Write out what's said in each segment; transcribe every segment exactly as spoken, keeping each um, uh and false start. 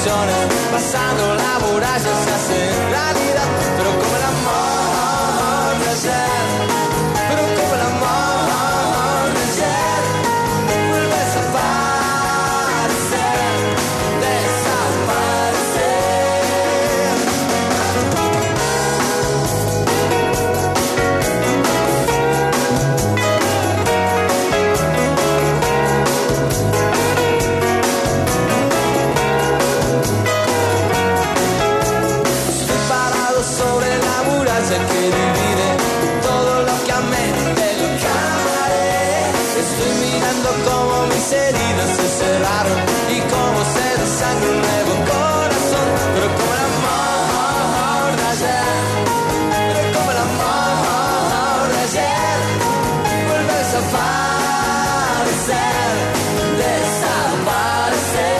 ilusiones, pasando la muralla se hace realidad, pero como el amor de ayer, pero como el amor de ayer, vuelves a aparecer, desaparecer. Que divide todo lo que amé de lo que amaré. Estoy mirando cómo mis heridas se cerraron y cómo se desangra un nuevo corazón. Pero como el amor de ayer, pero como el amor de ayer, vuelves a aparecer, desaparecer.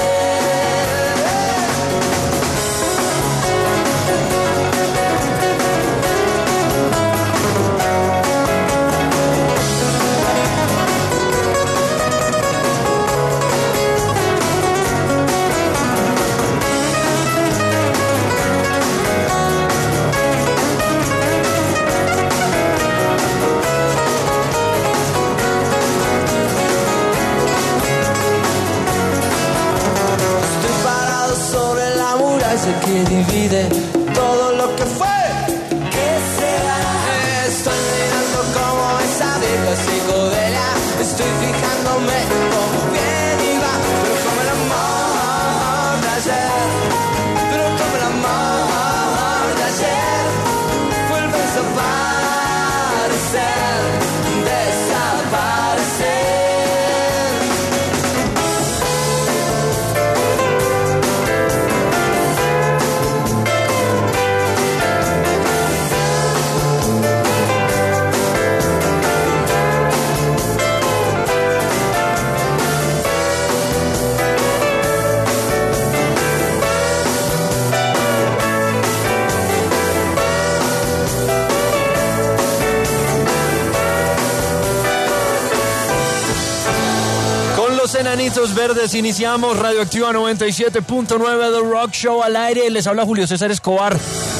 Que divide todo lo que fue, que será. Estoy mirando como esa vieja psicodelia, estoy fijándome como bien iba, pero como el amor de ayer, pero como el amor de ayer, vuelves a aparecer, desaparecer. Enanitos Verdes, iniciamos Radioactiva noventa y siete punto nueve The Rock Show al aire. Les habla Julio César Escobar.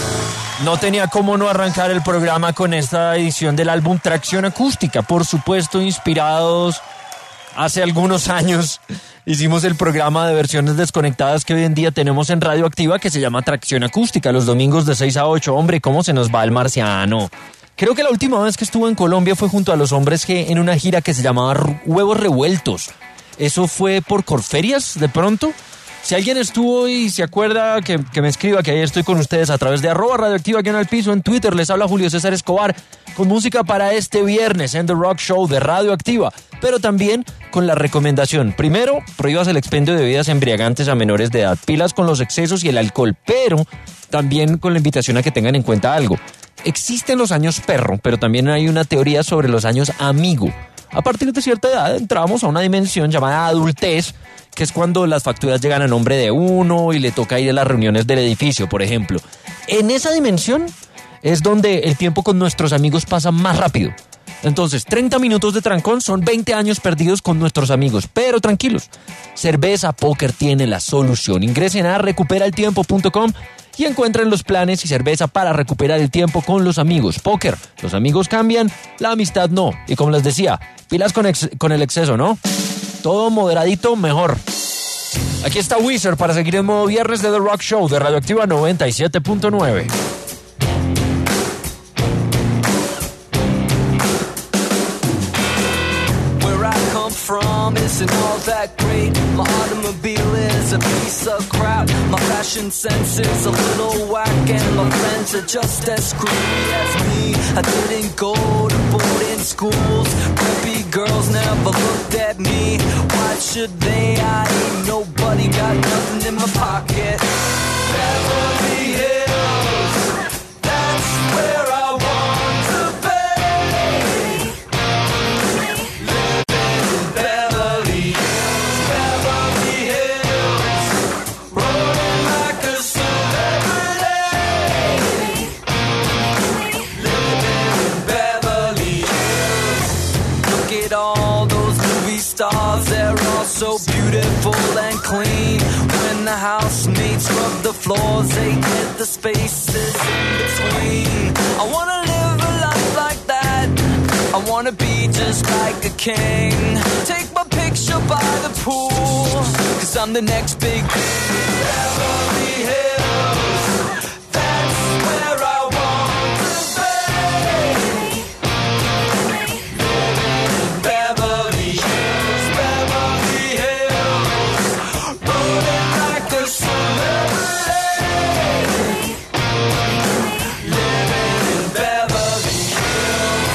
No tenía cómo no arrancar el programa con esta edición del álbum Tracción Acústica, por supuesto inspirados hace algunos años. Hicimos el programa de versiones desconectadas que hoy en día tenemos en Radioactiva, que se llama Tracción Acústica, los domingos de seis a ocho. Hombre, ¿cómo se nos va el marciano? Creo que la última vez que estuvo en Colombia fue junto a los Hombres G en una gira que se llamaba Huevos Revueltos. ¿Eso fue por Corferias de pronto? Si alguien estuvo y se acuerda, que, que me escriba, que ahí estoy con ustedes a través de arroba radioactiva aquí en el piso en Twitter. Les habla Julio César Escobar con música para este viernes en The Rock Show de Radioactiva, pero también con la recomendación. Primero, prohíbas el expendio de bebidas embriagantes a menores de edad, pilas con los excesos y el alcohol, pero también con la invitación a que tengan en cuenta algo. Existen los años perro, pero también hay una teoría sobre los años amigo. A partir de cierta edad entramos a una dimensión llamada adultez, que es cuando las facturas llegan a nombre de uno y le toca ir a las reuniones del edificio, por ejemplo. En esa dimensión es donde el tiempo con nuestros amigos pasa más rápido. Entonces, treinta minutos de trancón son veinte años perdidos con nuestros amigos. Pero tranquilos, Cerveza Póker tiene la solución. Ingresen a recupera el tiempo punto com y encuentren los planes y cerveza para recuperar el tiempo con los amigos. Póker, los amigos cambian, la amistad no. Y como les decía, pilas con, ex- con el exceso, ¿no? Todo moderadito, mejor. Aquí está Wizard para seguir en modo viernes de The Rock Show de Radioactiva noventa y siete punto nueve. From isn't all that great. My automobile is a piece of crap. My fashion sense is a little whack, and my friends are just as screwy as me. I didn't go to boarding schools. Preppy girls never looked at me. Why should they? I ain't nobody, got nothing in my pocket. Beverly Hills, that's where I want to be. All those movies movie stars, they're all so beautiful and clean. When the housemates rub the floors, they get the spaces in between. I wanna live a life like that. I wanna be just like a king. Take my picture by the pool, cause I'm the next big thing in Beverly Hills. That's where I want to be. Living in Beverly Hills, Beverly Hills. Rolling like a celebrity. Living in Beverly Hills.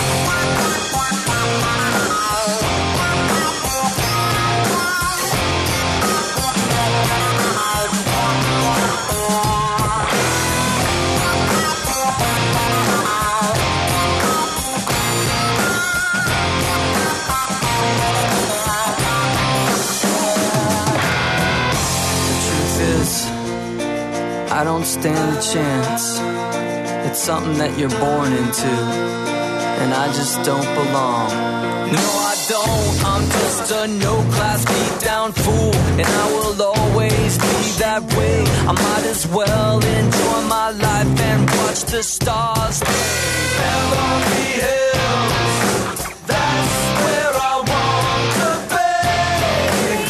I don't stand a chance. It's something that you're born into, and I just don't belong. No, I don't. I'm just a no-class beat-down fool, and I will always be that way. I might as well enjoy my life and watch the stars play. Beverly Hills, that's where I want to be.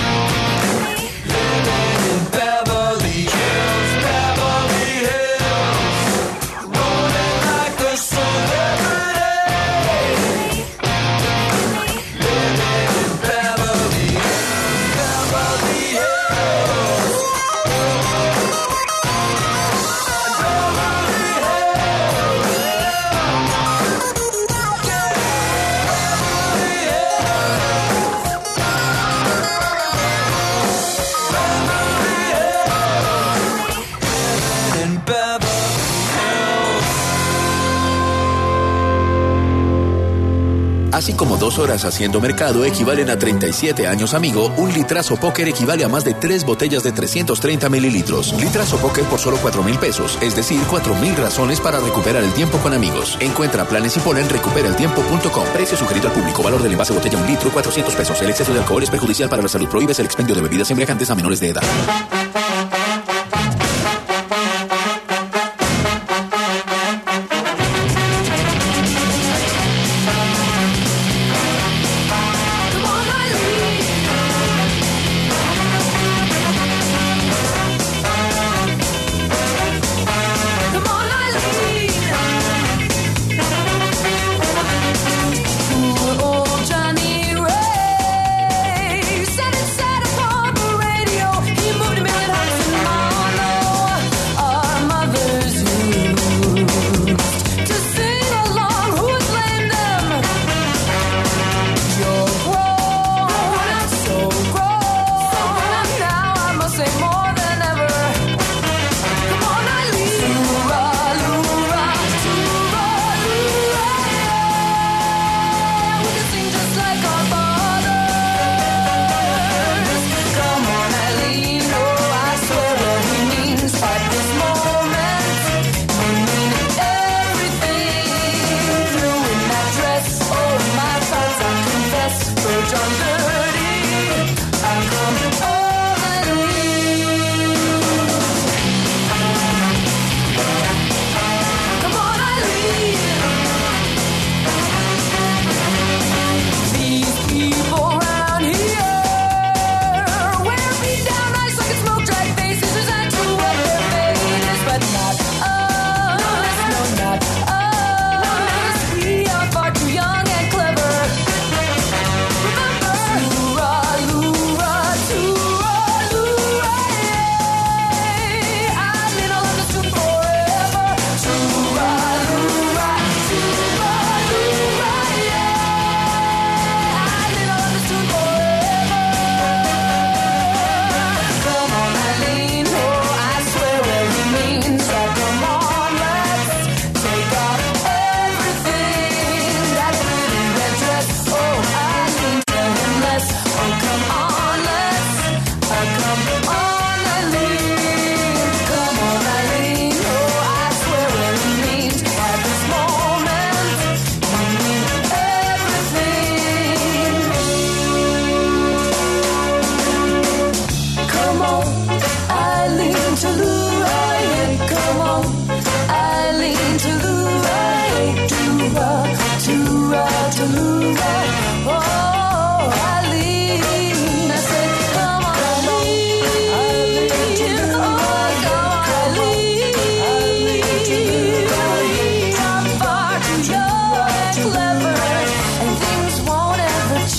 Living in Beverly Hills, Beverly Hills. Rolling like a celebrity. Living in Beverly Hills, Beverly Hills. Beverly Así como dos horas haciendo mercado equivalen a treinta y siete años, amigo, un litrazo póker equivale a más de tres botellas de trescientos treinta mililitros. Litrazo póker por solo cuatro mil pesos, es decir, cuatro mil razones para recuperar el tiempo con amigos. Encuentra planes y pola en recupera el tiempo punto com. Precio sugerido al público. Valor del envase botella un litro, cuatrocientos pesos. El exceso de alcohol es perjudicial para la salud. Prohíbes el expendio de bebidas embriagantes a menores de edad. Johnny Ray said it said upon the radio. He moved me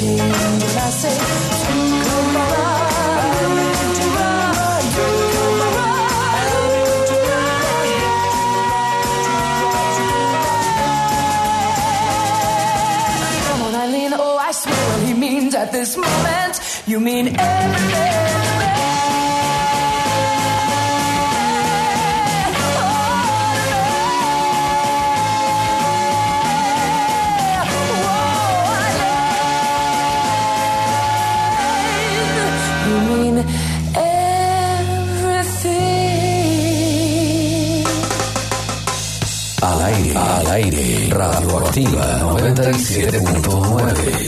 change when I say, come on, do right, come on, do right. Come on, Eileen, oh, I swear what he means at this moment. You mean everything. Al aire, al aire, Radioactiva noventa y siete punto nueve.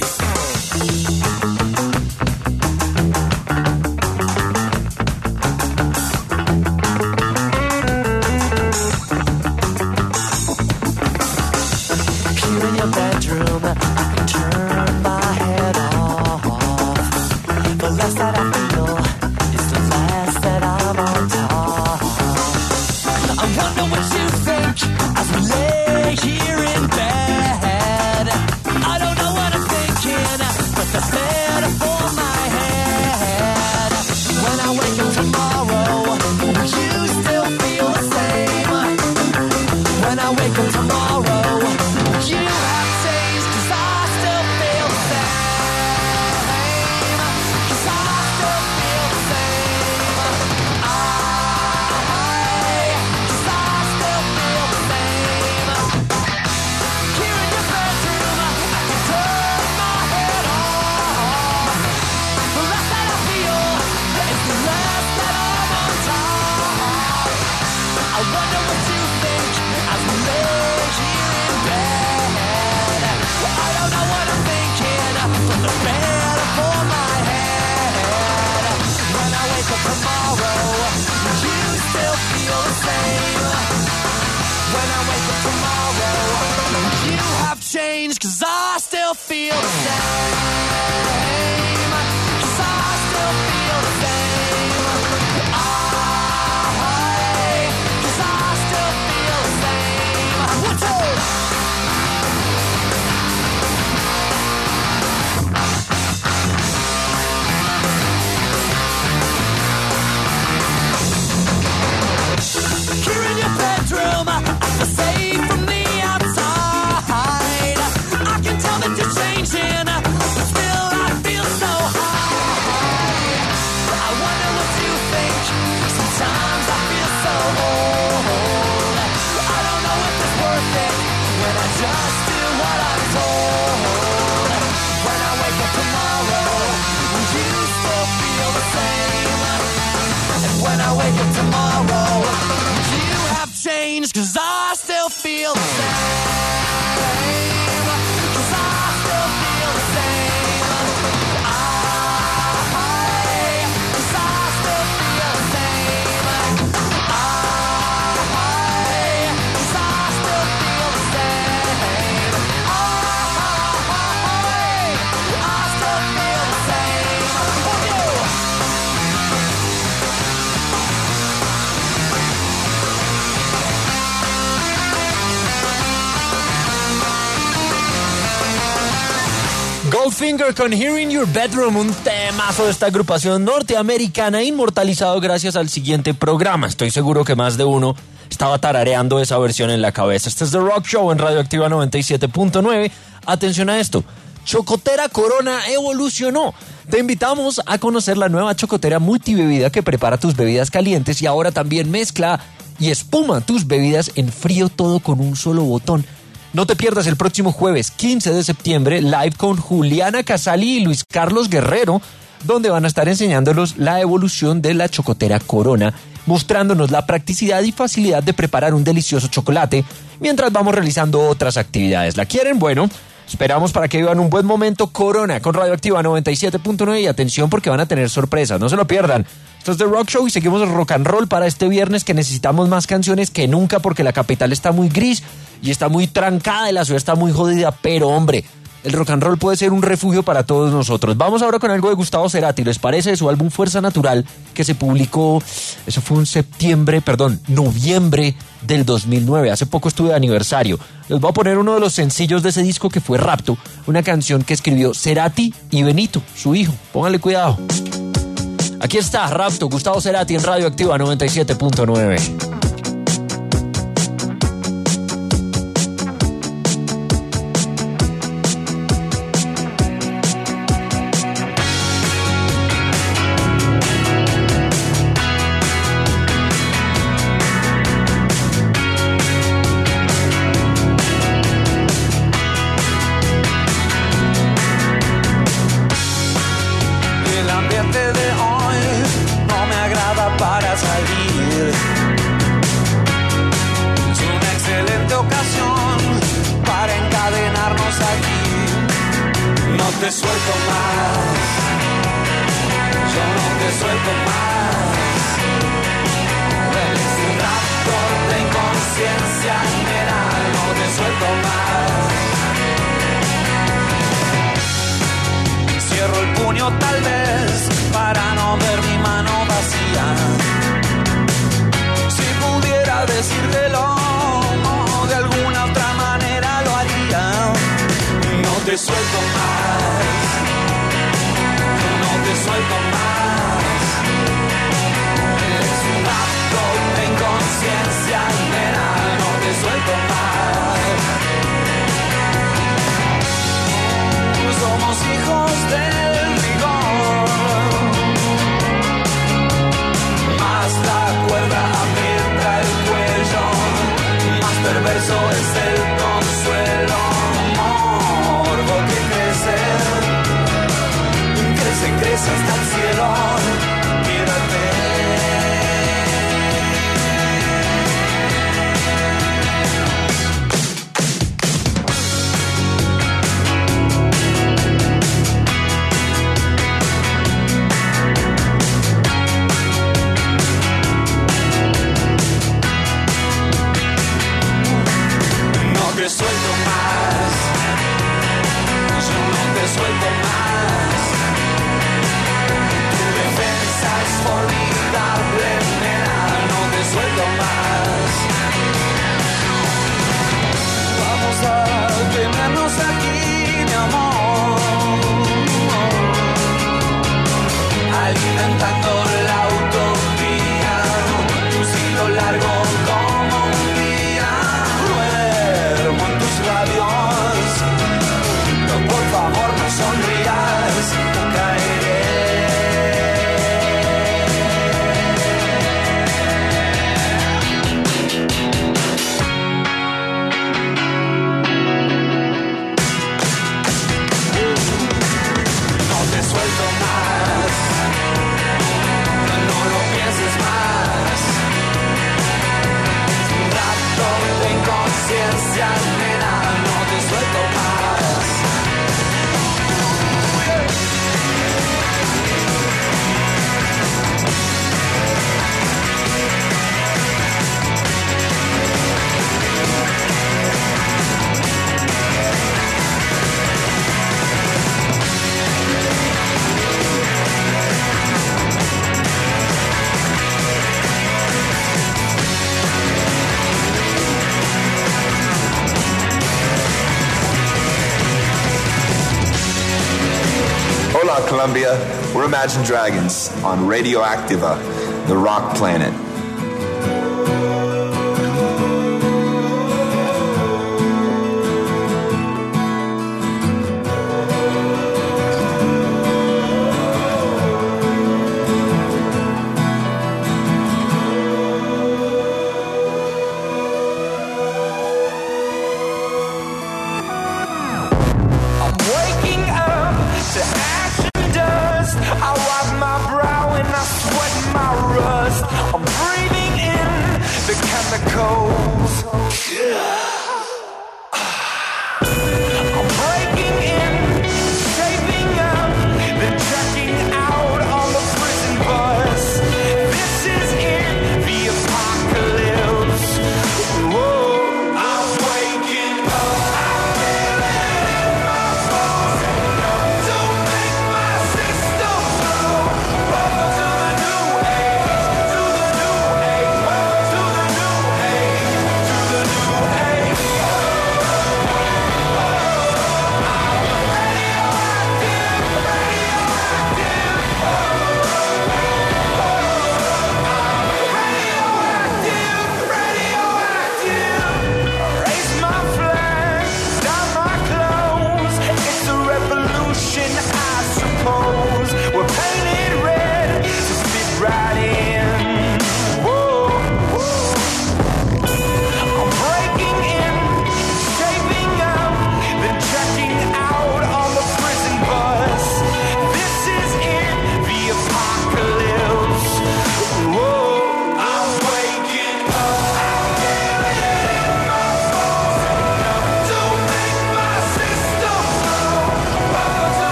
Goldfinger con Here in Your Bedroom, un temazo de esta agrupación norteamericana inmortalizado gracias al siguiente programa. Estoy seguro que más de uno estaba tarareando esa versión en la cabeza. Este es The Rock Show en Radioactiva noventa y siete punto nueve. Atención a esto. Chocotera Corona evolucionó. Te invitamos a conocer la nueva chocotera multibebida que prepara tus bebidas calientes y ahora también mezcla y espuma tus bebidas en frío, todo con un solo botón. No te pierdas el próximo jueves quince de septiembre live con Juliana Casali y Luis Carlos Guerrero, donde van a estar enseñándonos la evolución de la chocotera Corona, mostrándonos la practicidad y facilidad de preparar un delicioso chocolate mientras vamos realizando otras actividades. ¿La quieren? Bueno, esperamos para que vivan un buen momento Corona con Radioactiva noventa y siete punto nueve y atención porque van a tener sorpresas, no se lo pierdan. Esto es The Rock Show y seguimos el rock and roll para este viernes que necesitamos más canciones que nunca porque la capital está muy gris y está muy trancada y la ciudad está muy jodida, pero hombre, el rock and roll puede ser un refugio para todos nosotros. Vamos ahora con algo de Gustavo Cerati, ¿les parece? De su álbum Fuerza Natural que se publicó, eso fue en septiembre, perdón, noviembre del dos mil nueve. Hace poco estuve de aniversario. Les voy a poner uno de los sencillos de ese disco que fue Rapto, una canción que escribió Cerati y Benito, su hijo. Pónganle cuidado. Aquí está Rapto, Gustavo Cerati en Radio Activa noventa y siete punto nueve. te suelto más, yo no te suelto más. Es un raptor de inconsciencia, nena, no te suelto más. Cierro el puño tal vez para no ver mi mano vacía. Si pudiera decírtelo, de alguna otra manera lo haría. No te suelto más, no te suelto más. Eres un acto de inconsciencia, nena, no te suelto más. Somos hijos del rigor, más la cuerda aprieta el cuello, más perverso es el consuelo. Crece, crece hasta el cielo, quédate. No te suelto más, yo no te suelto más. Es formidable, nena, no te suelto más. Vamos a tenernos aquí, mi amor, alimentando la utopía, tu hilo largo como un día. Duermo en tus labios, no, por favor no sonrías, caeré. Ciencia, nena, no te suelto más. Hola Colombia, we're Imagine Dragons on Radioactiva, the rock planet. Hey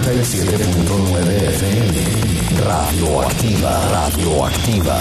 noventa y siete punto nueve F M. Radioactiva, radioactiva.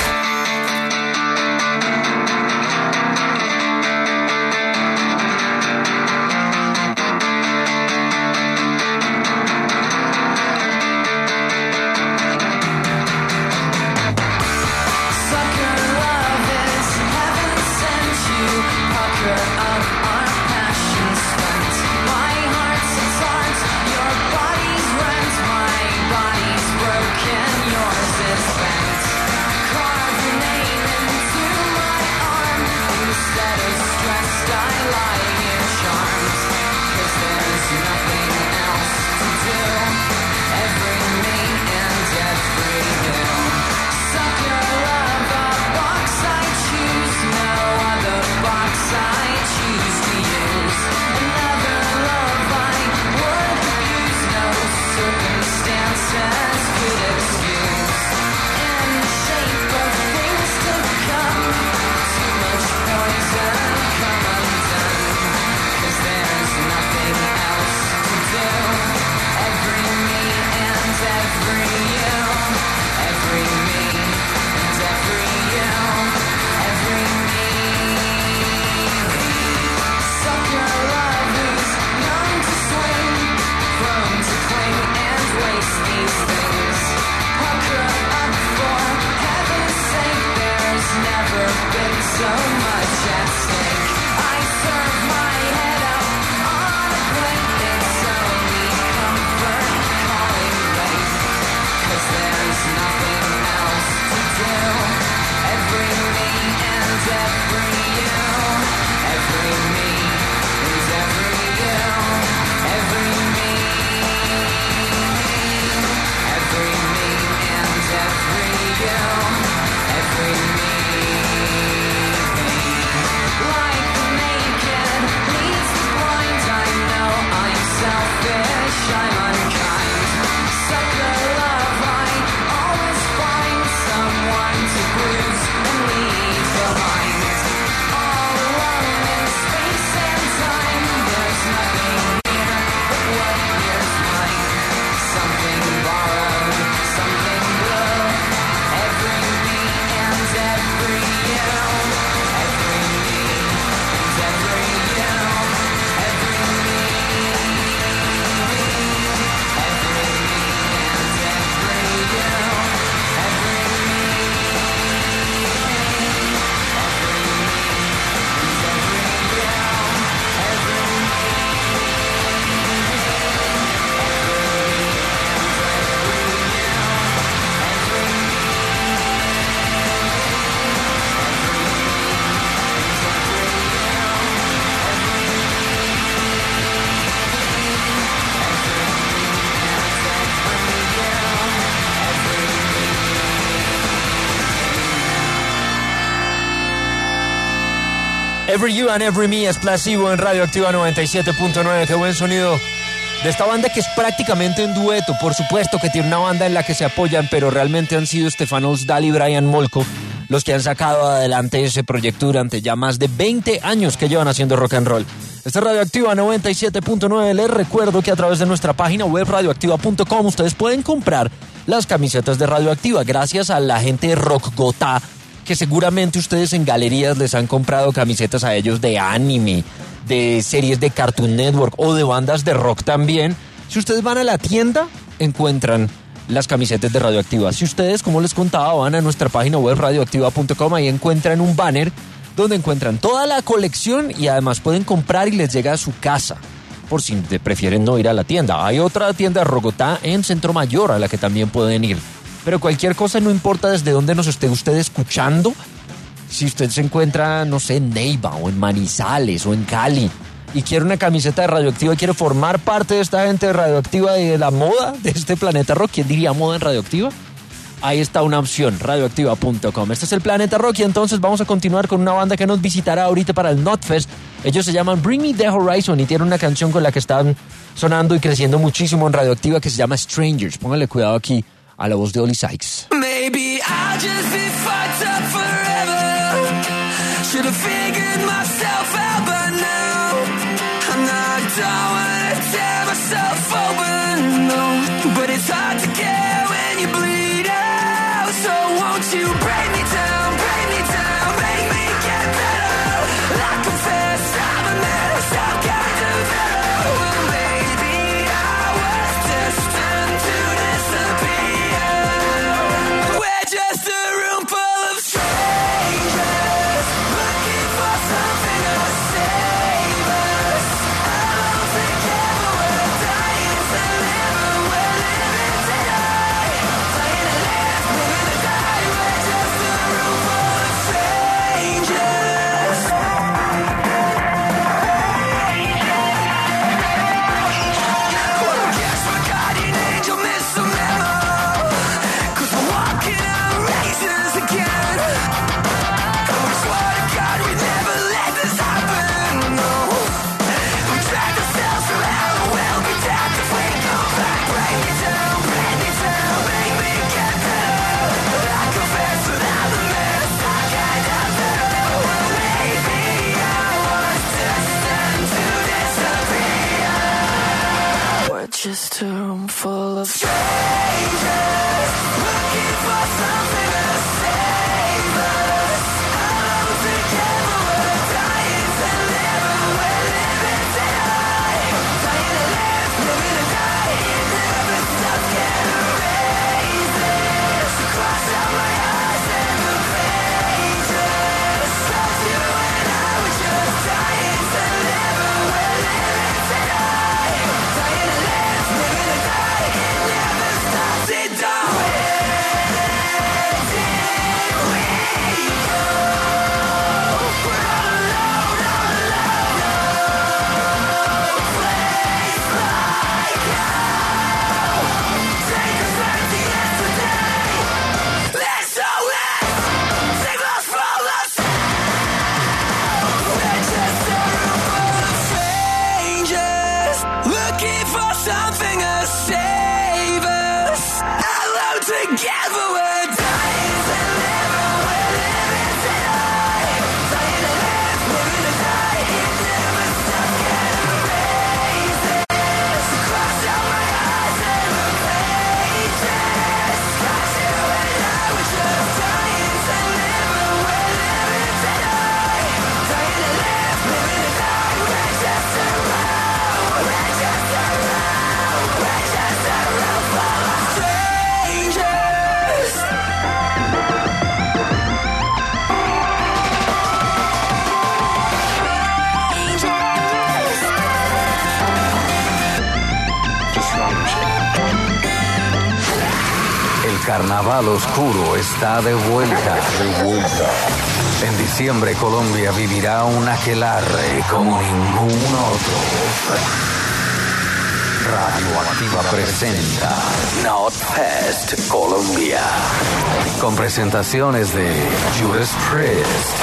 Every You and Every Me es Placebo en Radioactiva noventa y siete punto nueve. Qué buen sonido de esta banda que es prácticamente un dueto. Por supuesto que tiene una banda en la que se apoyan, pero realmente han sido Stefan Olsdal y Brian Molko los que han sacado adelante ese proyecto durante ya más de veinte años que llevan haciendo rock and roll. Esta es Radioactiva noventa y siete punto nueve. Les recuerdo que a través de nuestra página web radioactiva punto com ustedes pueden comprar las camisetas de Radioactiva gracias a la gente de Rock Gotá, que seguramente ustedes en galerías les han comprado camisetas a ellos de anime, de series de Cartoon Network o de bandas de rock también. Si ustedes van a la tienda, encuentran las camisetas de Radioactiva. Si ustedes, como les contaba, van a nuestra página web radioactiva punto com, ahí encuentran un banner donde encuentran toda la colección y además pueden comprar y les llega a su casa, por si prefieren no ir a la tienda. Hay otra tienda de Rogotá en Centro Mayor a la que también pueden ir. Pero cualquier cosa, no importa desde dónde nos esté usted escuchando, si usted se encuentra, no sé, en Neiva o en Manizales o en Cali y quiere una camiseta de Radioactiva y quiere formar parte de esta gente de Radioactiva y de la moda de este Planeta Rock, ¿quién diría moda en Radioactiva? Ahí está una opción, radioactiva punto com. Este es el Planeta Rock y entonces vamos a continuar con una banda que nos visitará ahorita para el Notfest. Ellos se llaman Bring Me The Horizon y tienen una canción con la que están sonando y creciendo muchísimo en Radioactiva que se llama Strangers. Póngale cuidado aquí a la voz de Oli Sykes. Maybe I'll just be fucked up forever. Should have figured myself out by now. I'm not, don't wanna tear myself open. No. just a room full of strangers looking for something to save us. Alone together we're dying to live and we're living to die. Dying to live, living to die. It never stops, can't erase this. Cross out my eyes and the pages. Lost you and I were just dying to live and we're living to die. Dying to live, living to die. It never stops, it don't. Where did we go? We're all alone, all alone. No place like home. Take us back to yesterday. Let's go, let's save us from ourselves. We're just a room full of strangers looking for something to save us. Alone together we're dying to live and we're living to die. Dying to live, living to die. It never stops, can't erase this. Cross out my eyes and the pages. Got you and I were just dying to live and we're living to die. Dying to live, living to die. We're just a room, we're just a room, we're just a room full of strangers. El carnaval oscuro está de vuelta. De vuelta. En diciembre Colombia vivirá un aquelarre como ningún otro. Radioactiva presenta Notfest Colombia. Con presentaciones de Judas Priest,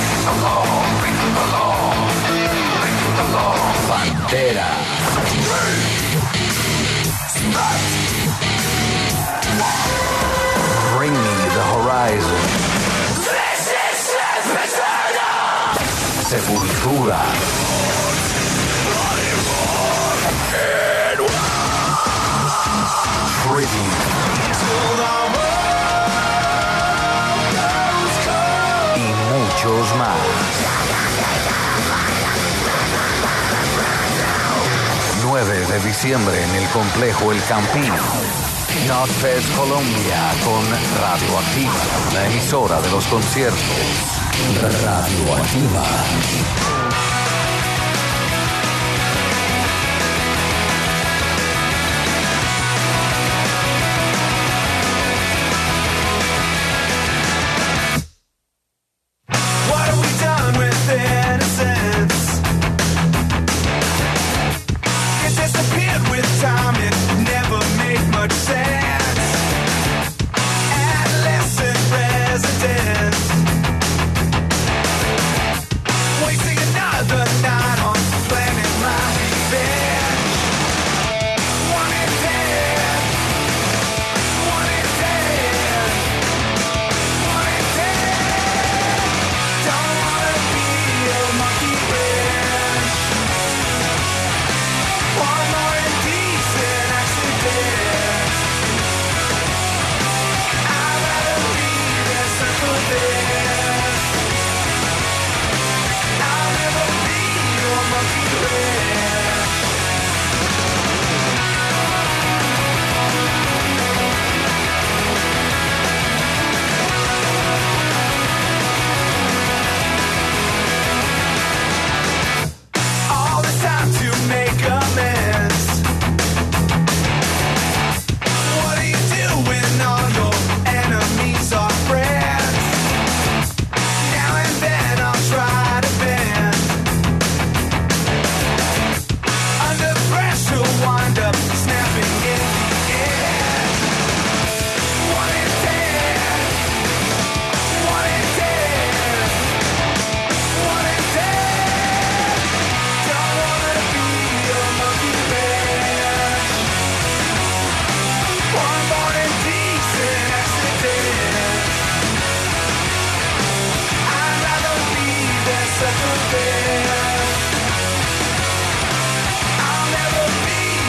Pantera, Bring Me the Horizon, Sepultura, Tribute y muchos más. nueve de diciembre en el complejo El Campín. Notfest Colombia con Radioactiva, la emisora de los conciertos. Radioactiva. What have we done with innocence? It disappeared with time, it never made much sense. Adolescent residents, wasting another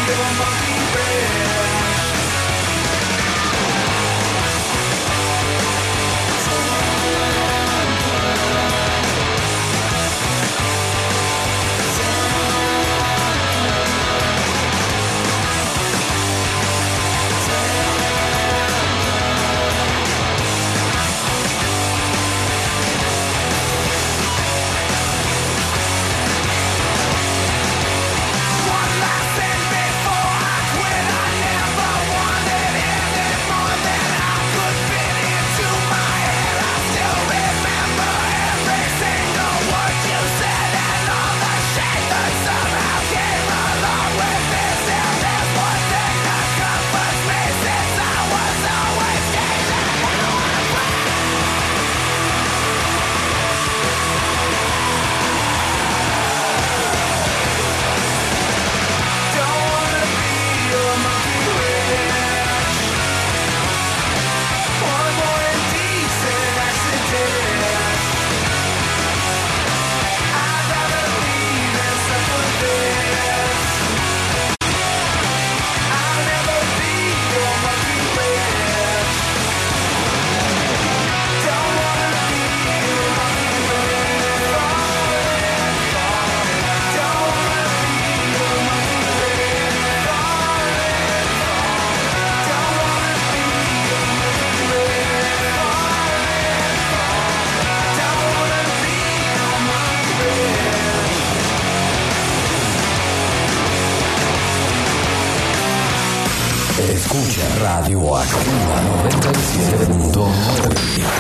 Escucha Radio Activa noventa y siete punto nueve.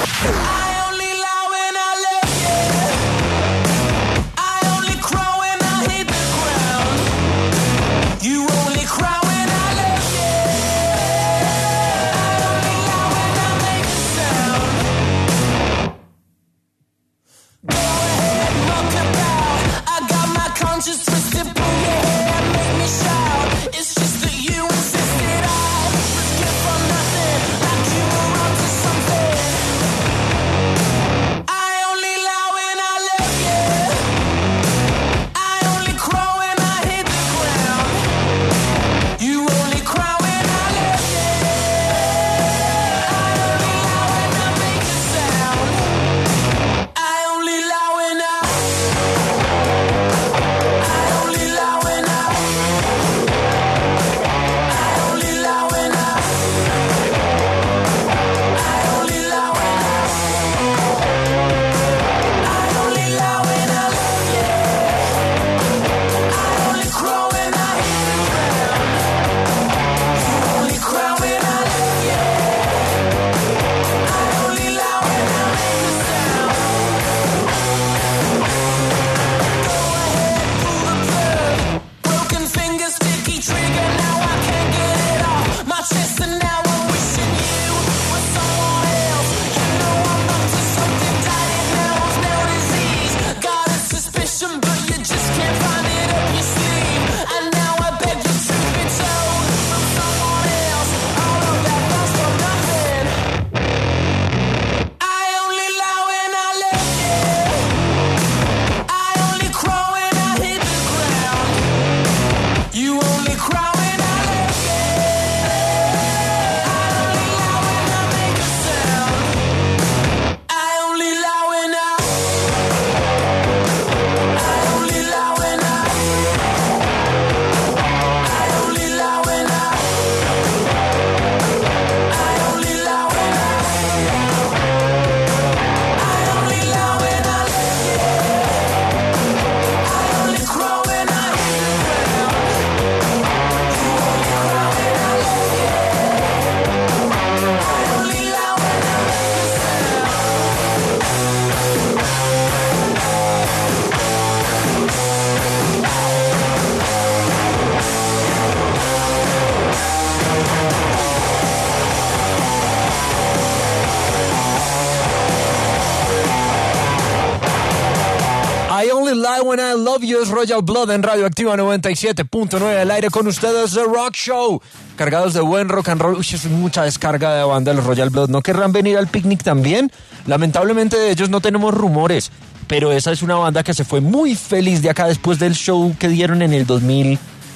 When I Love You es Royal Blood en Radio Activa noventa y siete punto nueve al aire con ustedes The Rock Show, cargados de buen rock and roll. Uy, es mucha descarga de banda de los Royal Blood. ¿No querrán venir al picnic también? Lamentablemente de ellos no tenemos rumores, pero esa es una banda que se fue muy feliz de acá después del show que dieron en el dos mil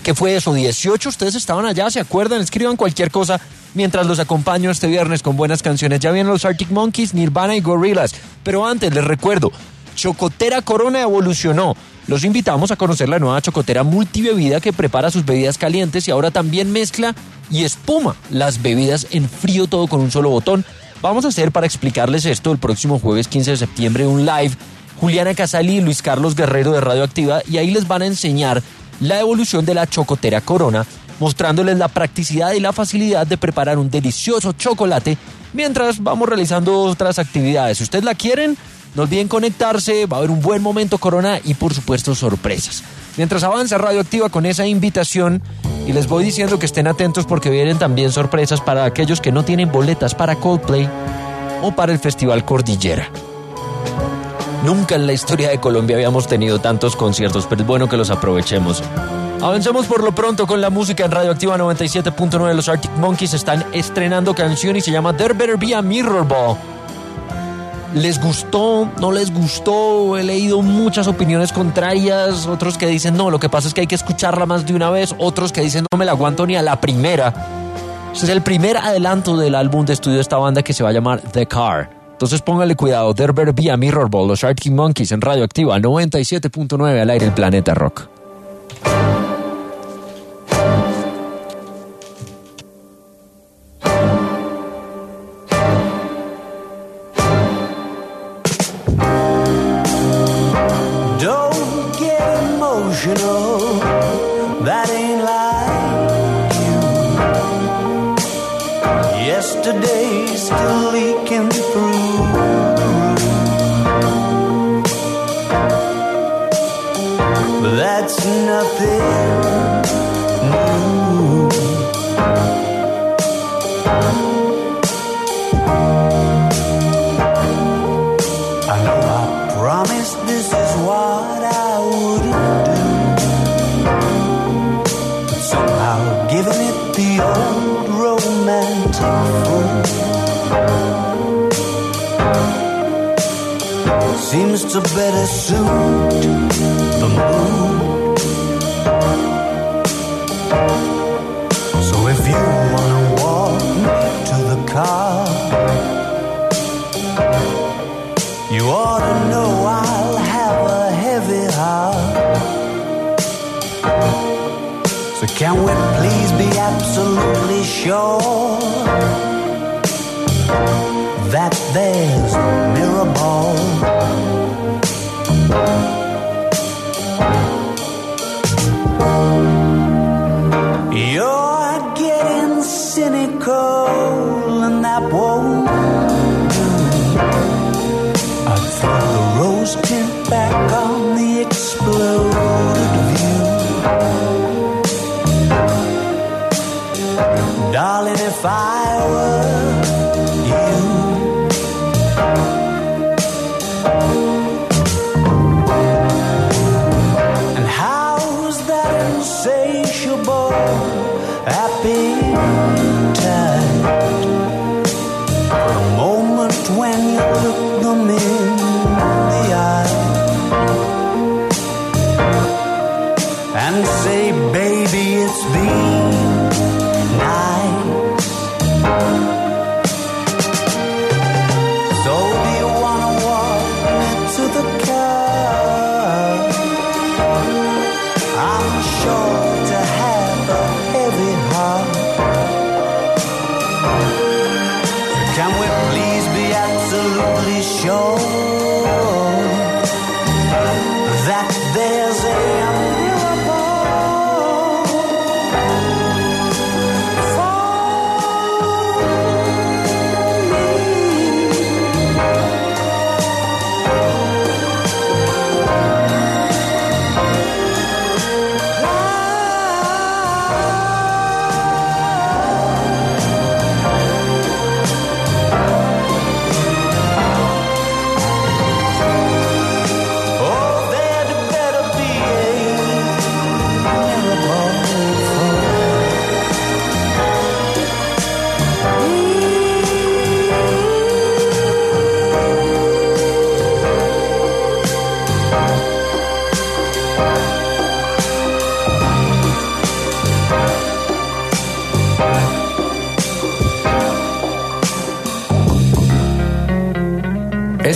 ¿Qué fue eso? ¿dieciocho? ¿Ustedes estaban allá? ¿Se acuerdan? Escriban cualquier cosa mientras los acompaño este viernes con buenas canciones. Ya vienen los Arctic Monkeys, Nirvana y Gorillaz. Pero antes les recuerdo, Chocotera Corona evolucionó. Los invitamos a conocer la nueva chocotera multibebida que prepara sus bebidas calientes y ahora también mezcla y espuma las bebidas en frío, todo con un solo botón. Vamos a hacer, para explicarles esto, el próximo jueves quince de septiembre un live. Juliana Casali y Luis Carlos Guerrero de Radioactiva, y ahí les van a enseñar la evolución de la chocotera Corona, mostrándoles la practicidad y la facilidad de preparar un delicioso chocolate mientras vamos realizando otras actividades. Si ustedes la quieren, no olviden conectarse, va a haber un buen momento Corona y por supuesto sorpresas. Mientras avanza Radioactiva con esa invitación, y les voy diciendo que estén atentos porque vienen también sorpresas para aquellos que no tienen boletas para Coldplay o para el Festival Cordillera. Nunca en la historia de Colombia habíamos tenido tantos conciertos, pero es bueno que los aprovechemos. Avancemos por lo pronto con la música en Radioactiva noventa y siete punto nueve. Los Arctic Monkeys están estrenando canción y se llama There Better Be a Mirror Ball. ¿Les gustó? ¿No les gustó? He leído muchas opiniones contrarias, otros que dicen no, lo que pasa es que hay que escucharla más de una vez, otros que dicen no me la aguanto ni a la primera. Este es el primer adelanto del álbum de estudio de esta banda que se va a llamar The Car. Entonces póngale cuidado, There Better Be a Mirror Ball, los Arctic Monkeys en Radioactiva noventa y siete punto nueve al aire el Planeta Rock. That ain't like you. Yesterday's still leaking through. But that's nothing new. I know I promised this is what I wouldn't do. Giving it the old romantic fool seems to better suit the mood. So if you wanna walk to the car, you ought to know I'll have a heavy heart. So can we please be absolutely sure that there's a mirror ball? You're getting cynical and that won't do. I'd throw the rose tint back on the exploded view. Darling, if I were you, and how's that insatiable appetite for a moment when you look them in the eye and say, baby, it's been nice. So do you wanna walk me to the car? I'm sure to have a heavy heart.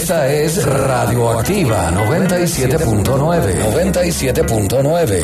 Esta es Radioactiva noventa y siete punto nueve. noventa y siete punto nueve.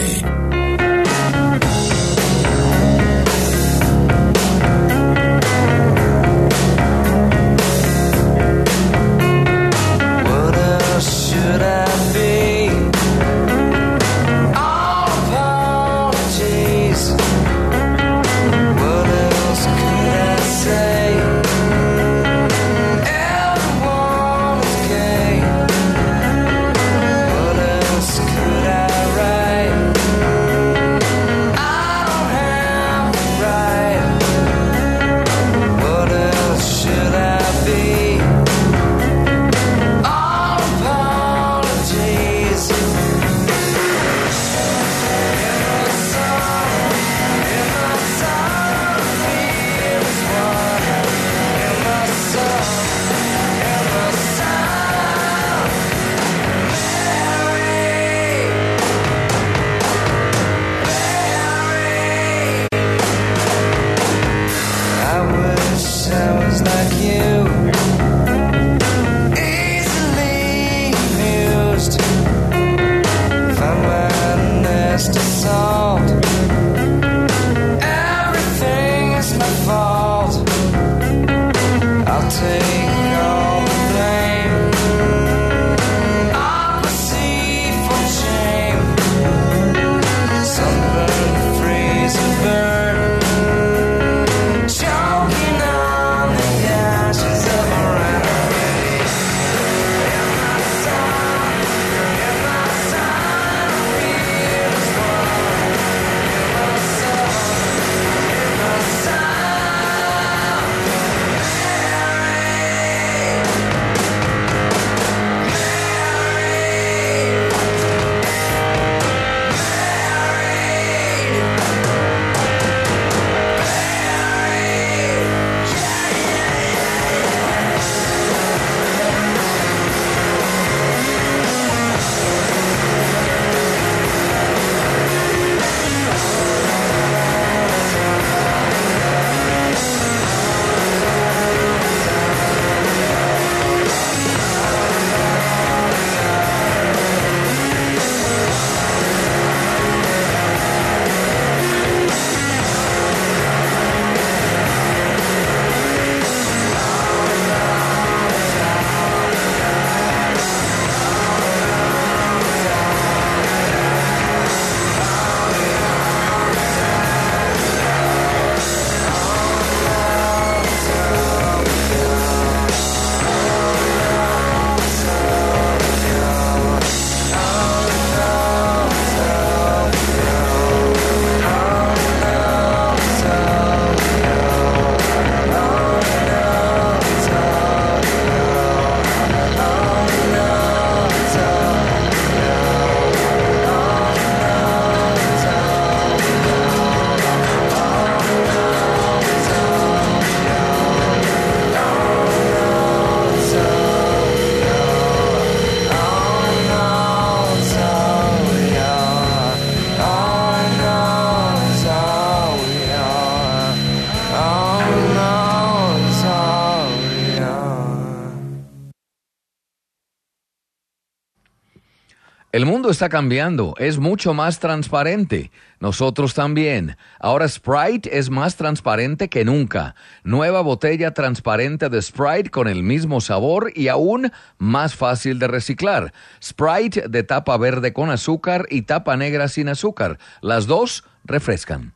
El mundo está cambiando, es mucho más transparente. Nosotros también. Ahora Sprite es más transparente que nunca. Nueva botella transparente de Sprite con el mismo sabor y aún más fácil de reciclar. Sprite de tapa verde con azúcar y tapa negra sin azúcar. Las dos refrescan.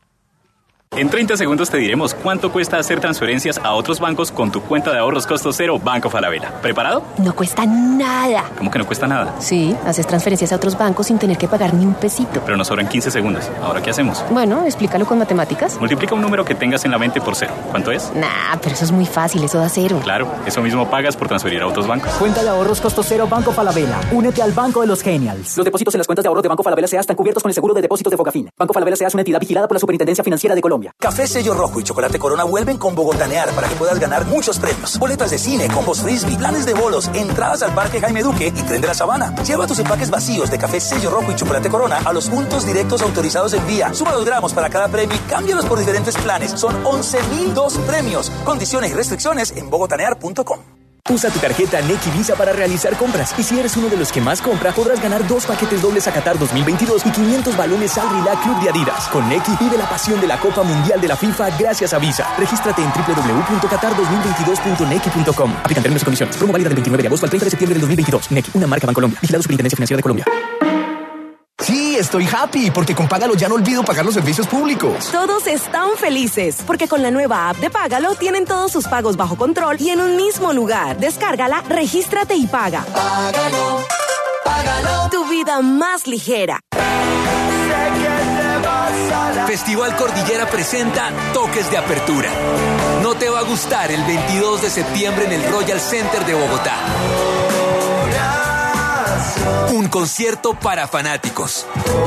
En treinta segundos te diremos cuánto cuesta hacer transferencias a otros bancos con tu cuenta de ahorros costo cero Banco Falabella. ¿Preparado? No cuesta nada. ¿Cómo que no cuesta nada? Sí, haces transferencias a otros bancos sin tener que pagar ni un pesito. Pero nos sobran quince segundos. ¿Ahora qué hacemos? Bueno, explícalo con matemáticas. Multiplica un número que tengas en la mente por cero. ¿Cuánto es? Nah, pero eso es muy fácil, eso da cero. Claro, eso mismo pagas por transferir a otros bancos. Cuenta de ahorros costo cero Banco Falabella. Únete al Banco de los Genials. Los depósitos en las cuentas de ahorro de Banco Falabella S A están cubiertos con el seguro de depósitos de Focafin. Banco Falabella S A es una entidad vigilada por la Superintendencia Financiera de Colombia. Café Sello Rojo y Chocolate Corona vuelven con Bogotanear para que puedas ganar muchos premios. Boletas de cine, combos frisbee, planes de bolos, entradas al Parque Jaime Duque y Tren de la Sabana. Lleva tus empaques vacíos de Café Sello Rojo y Chocolate Corona a los puntos directos autorizados en vía. Suma dos gramos para cada premio y cámbialos por diferentes planes. Son once mil dos premios. Condiciones y restricciones en bogotanear punto com. Usa tu tarjeta Nequi Visa para realizar compras. Y si eres uno de los que más compra, podrás ganar dos paquetes dobles a Qatar dos mil veintidós y quinientos balones al Rila Club de Adidas. Con Nequi vive la pasión de la Copa Mundial de la FIFA gracias a Visa. Regístrate en doble u doble u doble u punto qatar dos mil veintidós punto nequi punto com. Aplican términos y condiciones. Promo válida del veintinueve de agosto al treinta de septiembre del dos mil veintidós. Nequi, una marca Bancolombia. Vigilado Superintendencia Financiera de Colombia. Sí, estoy happy porque con Págalo ya no olvido pagar los servicios públicos. Todos están felices porque con la nueva app de Págalo tienen todos sus pagos bajo control y en un mismo lugar. Descárgala, regístrate y paga. Págalo, págalo. Tu vida más ligera. Festival Cordillera presenta Toques de Apertura. No te va a gustar el veintidós de septiembre en el Royal Center de Bogotá. Un concierto para fanáticos.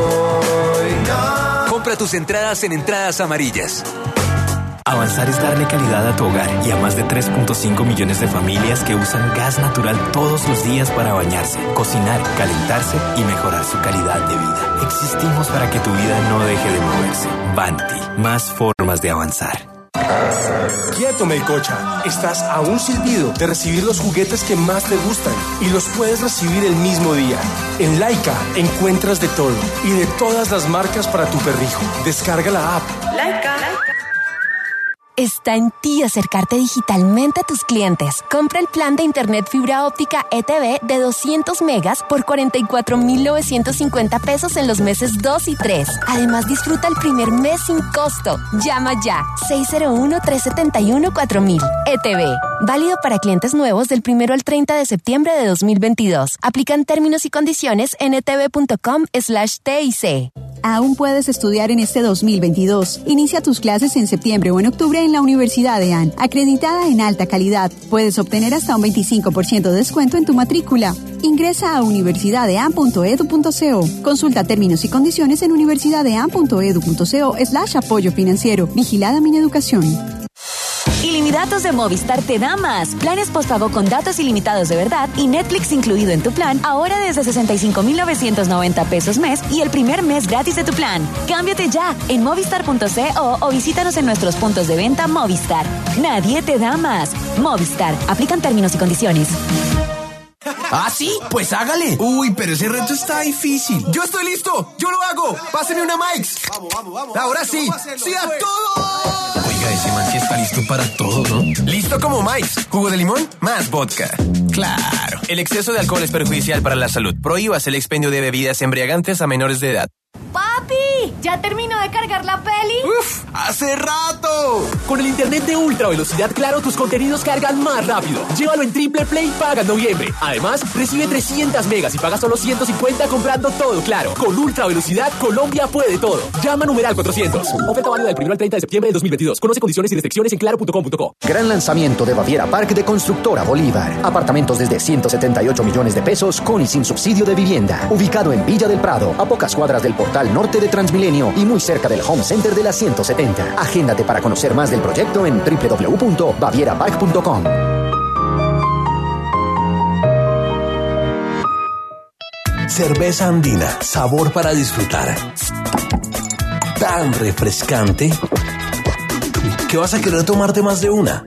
Compra tus entradas en Entradas Amarillas. Avanzar es darle calidad a tu hogar y a más de tres punto cinco millones de familias que usan gas natural todos los días para bañarse, cocinar, calentarse y mejorar su calidad de vida. Existimos para que tu vida no deje de moverse. Vanti, más formas de avanzar. Quieto, Melcocha. Estás a un silbido de recibir los juguetes que más te gustan y los puedes recibir el mismo día. En Laika encuentras de todo y de todas las marcas para tu perrijo. Descarga la app. Laika. Está en ti acercarte digitalmente a tus clientes. Compra el plan de internet fibra óptica E T V de doscientos megas por cuarenta y cuatro mil novecientos cincuenta pesos en los meses dos y tres. Además, disfruta el primer mes sin costo. Llama ya seis cero uno, tres siete uno, cuatro mil. E T V. Válido para clientes nuevos del primero al treinta de septiembre de dos mil veintidós. Aplican términos y condiciones en etv.com slash TIC. Aún puedes estudiar en este dos mil veintidós. Inicia tus clases en septiembre o en octubre en la Universidad de A N, acreditada en alta calidad. Puedes obtener hasta un veinticinco por ciento de descuento en tu matrícula. Ingresa a universidad de a n punto edu punto co. Consulta términos y condiciones en universidad de a n punto edu punto co slash apoyo financiero. Vigilada Mineducación. Ilimitados de Movistar te da más. Planes postpago con datos ilimitados de verdad y Netflix incluido en tu plan, ahora desde sesenta y cinco mil novecientos noventa pesos mes y el primer mes gratis de tu plan. Cámbiate ya en movistar punto co o visítanos en nuestros puntos de venta Movistar. Nadie te da más. Movistar. Aplican términos y condiciones. ¿Ah, sí? Pues hágale. Uy, pero ese reto está difícil. Yo estoy listo. Yo lo hago. Páseme una Mike's. Vamos, vamos, vamos. Ahora sí. ¡Sí a todo! Oiga, ese man sí está listo para todo, ¿no? Listo como Mike's. Jugo de limón más vodka. Claro. El exceso de alcohol es perjudicial para la salud. Prohíbas el expendio de bebidas embriagantes a menores de edad. ¡Papi! ¿Ya terminó de cargar la peli? ¡Uf! ¡Hace rato! Con el internet de ultra velocidad Claro, tus contenidos cargan más rápido. Llévalo en Triple Play y paga en noviembre. Además, recibe trescientas megas y paga solo ciento cincuenta comprando todo Claro. Con ultra velocidad, Colombia puede todo. Llama numeral cuatrocientos. Oferta válida del primero al treinta de septiembre de dos mil veintidós. Conoce condiciones y restricciones en claro punto com punto co. Gran lanzamiento de Baviera Park de Constructora Bolívar. Apartamentos desde ciento setenta y ocho millones de pesos con y sin subsidio de vivienda. Ubicado en Villa del Prado, a pocas cuadras del portal norte de Transmilenio y muy cerca del Home Center de la ciento setenta. Agéndate para conocer más del proyecto en doble u doble u doble u punto baviera park punto com. Cerveza andina, sabor para disfrutar. Tan refrescante que vas a querer tomarte más de una.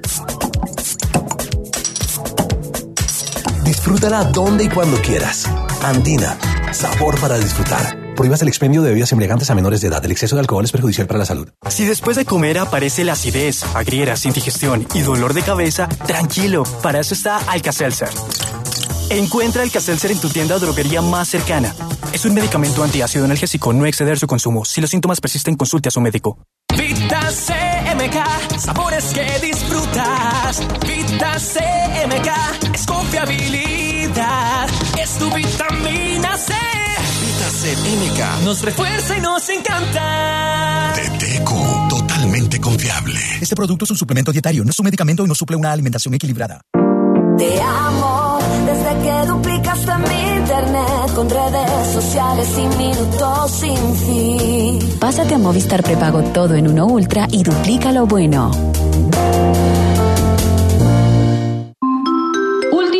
Disfrútala donde y cuando quieras. Andina, sabor para disfrutar. Prohíbas el expendio de bebidas embriagantes a menores de edad. El exceso de alcohol es perjudicial para la salud. Si después de comer aparece la acidez, agrieras, indigestión y dolor de cabeza, tranquilo, para eso está Alka-Seltzer. Encuentra Alka-Seltzer en tu tienda o droguería más cercana. Es un medicamento antiácido analgésico, no exceder su consumo. Si los síntomas persisten, consulte a su médico. Vita C M K, sabores que disfrutas. Vita C M K, es confiabilidad, es tu vitamina C. Vita C M K nos refuerza y nos encanta. Teteco, totalmente confiable. Este producto es un suplemento dietario, no es un medicamento y no suple una alimentación equilibrada. Te amo desde que duplicaste mi internet con redes sociales y minutos sin fin. Pásate a Movistar Prepago todo en uno Ultra y duplica lo bueno. Última llamada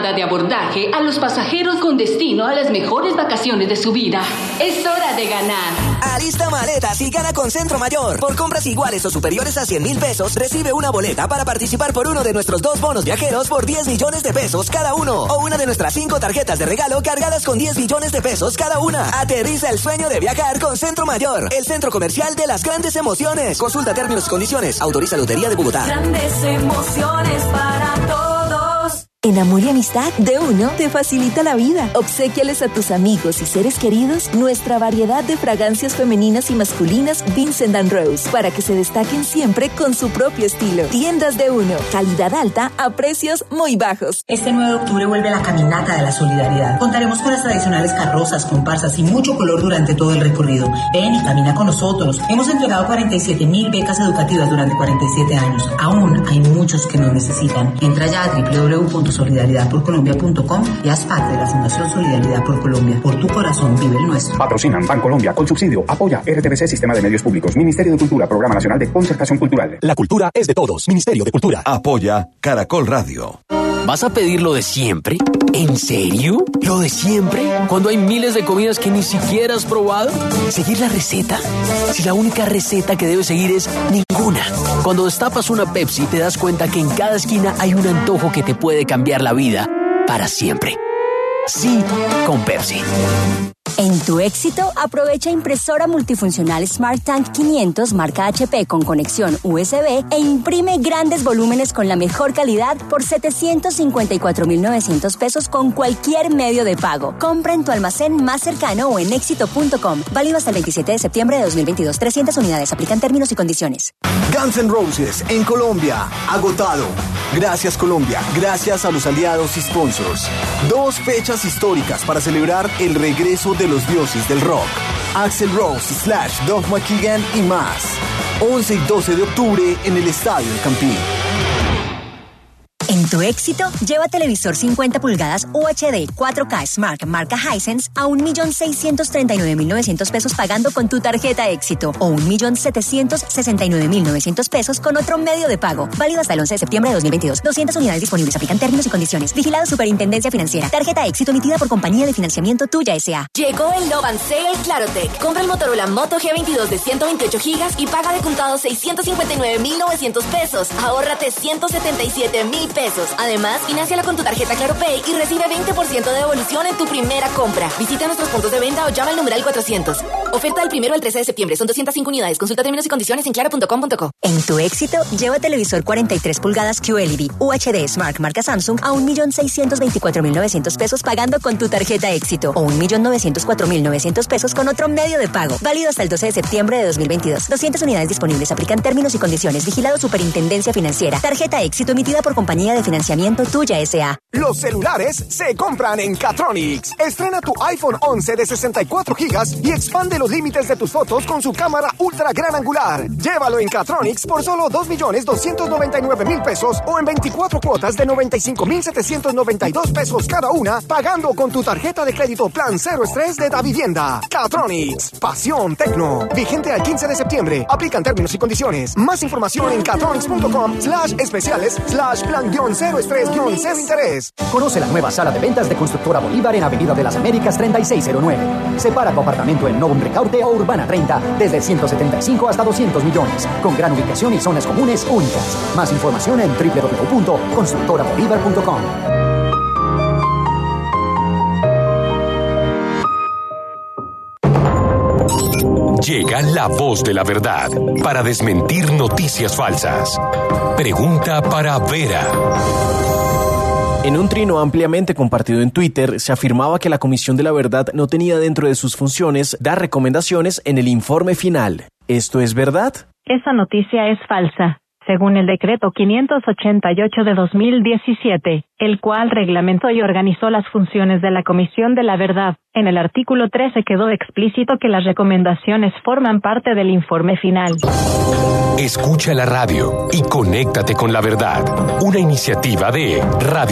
llamada de abordaje a los pasajeros con destino a las mejores vacaciones de su vida. Es hora de ganar. Alista maletas y gana con Centro Mayor. Por compras iguales o superiores a cien mil pesos, recibe una boleta para participar por uno de nuestros dos bonos viajeros por diez millones de pesos cada uno. O una de nuestras cinco tarjetas de regalo cargadas con diez millones de pesos cada una. Aterriza el sueño de viajar con Centro Mayor, el centro comercial de las grandes emociones. Consulta términos y condiciones. Autoriza Lotería de Bogotá. Grandes emociones para todos. En Amor y Amistad, de Uno te facilita la vida. Obséquiales a tus amigos y seres queridos nuestra variedad de fragancias femeninas y masculinas Vincent and Rose para que se destaquen siempre con su propio estilo. Tiendas de Uno, calidad alta a precios muy bajos. Este nueve de octubre vuelve la Caminata de la Solidaridad. Contaremos con las tradicionales carrozas, comparsas y mucho color durante todo el recorrido. Ven y camina con nosotros. Hemos entregado cuarenta y siete mil becas educativas durante cuarenta y siete años. Aún hay muchos que nos necesitan. Entra ya a doble u doble u doble u punto solidaridad por colombia punto com y haz parte de la Fundación Solidaridad por Colombia. Por tu corazón vive el nuestro. Patrocinan Bancolombia con subsidio. Apoya R T V C Sistema de Medios Públicos. Ministerio de Cultura. Programa Nacional de Concertación Cultural. La cultura es de todos. Ministerio de Cultura. Apoya Caracol Radio. ¿Vas a pedir lo de siempre? ¿En serio? ¿Lo de siempre? ¿Cuando hay miles de comidas que ni siquiera has probado? ¿Seguir la receta? Si la única receta que debes seguir es ninguna. Cuando destapas una Pepsi te das cuenta que en cada esquina hay un antojo que te puede cambiar la vida para siempre. Sí, con Pepsi. En tu éxito, aprovecha impresora multifuncional Smart Tank quinientos marca H P con conexión U S B e imprime grandes volúmenes con la mejor calidad por setecientos cincuenta y cuatro mil novecientos pesos con cualquier medio de pago. Compra en tu almacén más cercano o en éxito punto com. Válido hasta el veintisiete de septiembre de dos mil veintidós. trescientas unidades. Aplican términos y condiciones. Guns N' Roses en Colombia. Agotado. Gracias Colombia. Gracias a los aliados y sponsors. Dos fechas históricas para celebrar el regreso de los dioses del rock. Axl Rose, Slash, Duff McKagan y más. once y doce de octubre en el Estadio El Campín. En tu éxito, lleva televisor cincuenta pulgadas U H D cuatro K Smart marca Hisense a un millón seiscientos treinta y nueve mil novecientos pesos pagando con tu tarjeta éxito o un millón setecientos sesenta y nueve mil novecientos pesos con otro medio de pago. Válido hasta el once de septiembre de dos mil veintidós. doscientas unidades disponibles. Aplican términos y condiciones. Vigilado Superintendencia Financiera. Tarjeta éxito emitida por Compañía de Financiamiento Tuya S A. Llegó el Love and Sale Clarotech. Compra el Motorola Moto G veintidós de ciento veintiocho gigas y paga de contado seiscientos cincuenta y nueve mil novecientos pesos. Ahórrate ciento setenta y siete mil pesos. Además, financiala con tu tarjeta ClaroPay y recibe veinte por ciento de devolución en tu primera compra. Visita nuestros puntos de venta o llama al numeral cuatrocientos. Oferta del primero al trece de septiembre. Son doscientas cinco unidades. Consulta términos y condiciones en claro punto com punto co. En tu éxito, lleva televisor cuarenta y tres pulgadas Q L E D U H D Smart marca Samsung a un millón seiscientos veinticuatro mil novecientos pesos pagando con tu tarjeta éxito o un millón novecientos cuatro mil novecientos pesos con otro medio de pago. Válido hasta el doce de septiembre de dos mil veintidós. doscientas unidades disponibles. Aplican términos y condiciones. Vigilado Superintendencia Financiera. Tarjeta éxito emitida por Compañía de Financiamiento Tuya S A. Los celulares se compran en Catronics. Estrena tu iPhone once de sesenta y cuatro gigas y expande los límites de tus fotos con su cámara ultra gran angular. Llévalo en Catronics por solo dos millones doscientos noventa y nueve mil pesos o en veinticuatro cuotas de noventa y cinco mil setecientos noventa y dos pesos cada una, pagando con tu tarjeta de crédito Plan Cero Estrés de Davivienda. Catronics. Pasión Tecno. Vigente al quince de septiembre. Aplican términos y condiciones. Más información en catronics punto com slash especiales slash plan guión cero estrés guión cero interés. Conoce la nueva sala de ventas de Constructora Bolívar en Avenida de las Américas treinta y seis cero nueve. Separa tu apartamento en Novum Ricaurte o Urbana treinta desde ciento setenta y cinco hasta doscientos millones, con gran ubicación y zonas comunes únicas. Más información en doble u doble u doble u punto constructora bolívar punto com. Llega la voz de la verdad para desmentir noticias falsas. Pregunta para Vera. En un trino ampliamente compartido en Twitter, se afirmaba que la Comisión de la Verdad no tenía dentro de sus funciones dar recomendaciones en el informe final. ¿Esto es verdad? Esa noticia es falsa. Según el decreto quinientos ochenta y ocho de dos mil diecisiete, el cual reglamentó y organizó las funciones de la Comisión de la Verdad, en el artículo trece quedó explícito que las recomendaciones forman parte del informe final. Escucha la radio y conéctate con la verdad. Una iniciativa de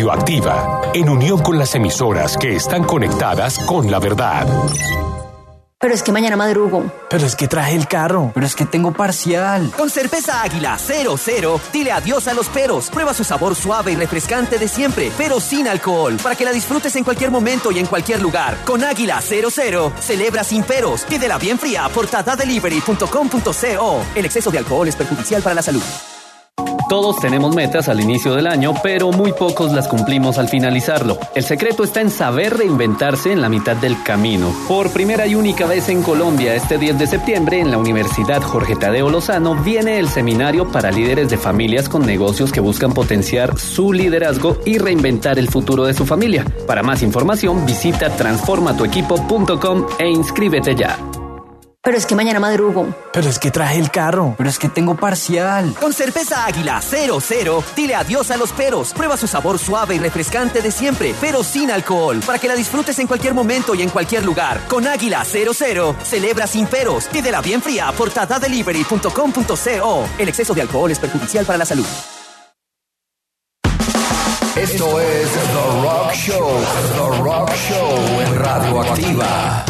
Radioactiva, en unión con las emisoras que están conectadas con la verdad. Pero es que mañana madrugo. Pero es que traje el carro. Pero es que tengo parcial. Con cerveza Águila cero cero, dile adiós a los peros. Prueba su sabor suave y refrescante de siempre, pero sin alcohol, para que la disfrutes en cualquier momento y en cualquier lugar. Con Águila cero cero, celebra sin peros. Pídela bien fría por tata delivery punto com punto co. El exceso de alcohol es perjudicial para la salud. Todos tenemos metas al inicio del año, pero muy pocos las cumplimos al finalizarlo. El secreto está en saber reinventarse en la mitad del camino. Por primera y única vez en Colombia, este diez de septiembre, en la Universidad Jorge Tadeo Lozano, viene el seminario para líderes de familias con negocios que buscan potenciar su liderazgo y reinventar el futuro de su familia. Para más información, visita transforma tu equipo punto com e inscríbete ya. Pero es que mañana madrugo. Pero es que traje el carro. Pero es que tengo parcial. Con cerveza Águila cero cero, dile adiós a los peros. Prueba su sabor suave y refrescante de siempre, pero sin alcohol, para que la disfrutes en cualquier momento y en cualquier lugar. Con Águila cero cero, celebra sin peros. Pídela bien fría por tata delivery punto com punto co. El exceso de alcohol es perjudicial para la salud. Esto es The Rock Show. The Rock Show en Radioactiva.